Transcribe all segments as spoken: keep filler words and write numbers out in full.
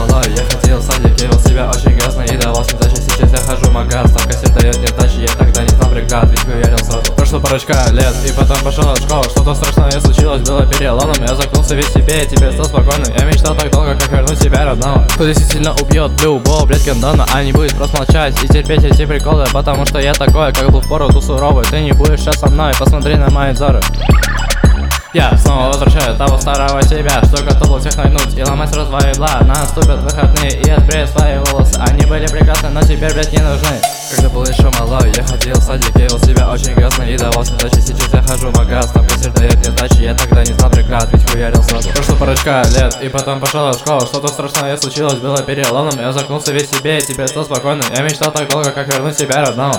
малой, я ходил в садик, вел себя очень грязно и давал с нетачи. Сейчас я хожу в магаз, там кассир дает мне тачи. Я тогда не знал бригад, ведь хуярил сразу. Прошло парочка лет, и потом пошел от школы. Что-то страшное случилось, было переломом. Я закнулся весь себе, и тебе стал спокойно. Я мечтал так долго, как вернуть себя родного. Кто действительно убьет любого, блядь, гандона, а не будет просто молчать и терпеть эти приколы. Потому что я такой, как был в пору ту суровый. Ты не будешь сейчас со мной, посмотри на мои взоры. Я снова возвращаю того старого себя, что готов был всех нагнуть и ломать сразу твои бла. Наступят выходные и отбреют свои волосы. Они были прекрасны, но теперь, блядь, не нужны. Когда был еще малой, я ходил в садик, я вел себя очень грязно и давал с нетачи. Сейчас я хожу в магаз, там кассир дает мне тачи. Я тогда не знал бригад, ведь хуярил сразу. Прошло парочка лет, и потом пошел в школу. Что-то страшное случилось, было переломом. Я закнулся весь себе, и теперь стал спокойно. Я мечтал так долго, как вернуть себя родного.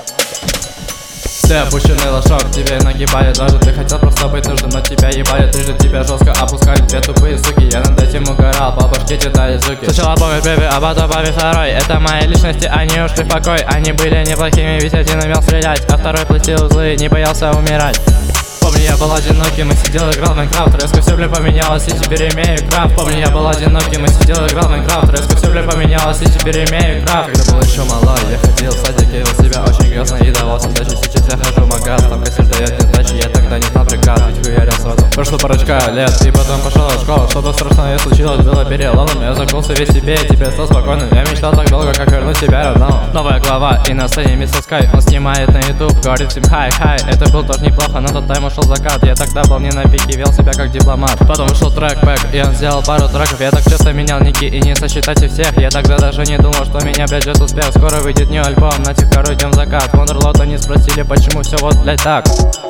Ты опущенный лошок, тебе нагибали даже. Ты хотел просто быть нужным, но тебя ебали. Ты же тебя жестко опускали, две тупые суки. Я над этим угорал, по башке тебе дали звуки. Сначала помню первый, а потом помню второй. Это мои личности, они ушли в покой. Они были неплохими, ведь один умел стрелять, а второй платил узлы, не боялся умирать. Помню, я был одиноким и сидел, играл в Майнкрафт. Резко все, бля, поменялось, и теперь имею крафт. Помню, я был одиноким и сидел, играл в Майнкрафт. Резко все, бля, поменялось, и теперь имею крафт. Когда был еще малой, я ходил в садик, я вел себя очень грязно и давал с нетачи. Сейчас я хожу в магаз, там кассир дает мне тачи. Я тогда не знал бригад, ведь хуярил сразу. Прошло парочка лет, и потом пошел в школу. Что-то страшное случилось, было переломом. Я закнулся весь себе, и теперь стал спокойным. Я мечтал так долго, как вернуть себя родного. Новая глава, и на сцене мистер Скай. Он снимает на ютуб, говорит всем хай-хай. Это был тоже неплохо, но тот тайм ушел закат. Я тогда был не на пике, вел себя как дипломат. Потом вышел трек бэк, и он сделал пару треков. Я так часто менял ники, и не сосчитать и всех. Я тогда даже не думал, что меня, блядь, ждет успех. Скоро выйдет new альбом, на тех второй идем в закат. Вондерлот, они спросили, почему все вот, блядь, так.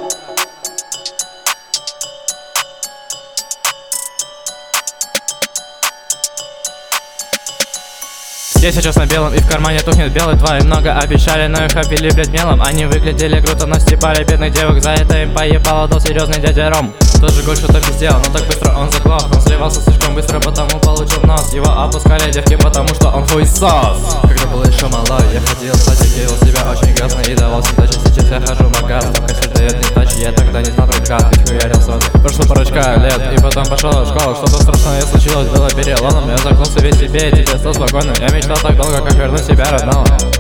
Я сейчас на белом, и в кармане тухнет белый. Два и много обещали, но их обвели, блядь, мелом. Они выглядели круто, но стебали бедных девок. За это им поебало дал серьезный дядя Ром. Тоже год что-то пиздел, но так быстро он заглох. Он сливался слишком быстро, потому получил в нос. Его опускали девки, потому что он хуесос. Когда был еще малой, я ходил в садик, я вел себя очень грязно и давал с нетачи. Сейчас я хожу в магаз, там кассир дает мне тачи. Я тогда не знал бригад, ведь хуярил сразу. Прошло парочка лет, и потом пошел в школу. Что-то страшное случилось, было переломом. Я закнулся весь себе, и теперь стал спокойным. Я мечтал так долго, как вернуть себя родного.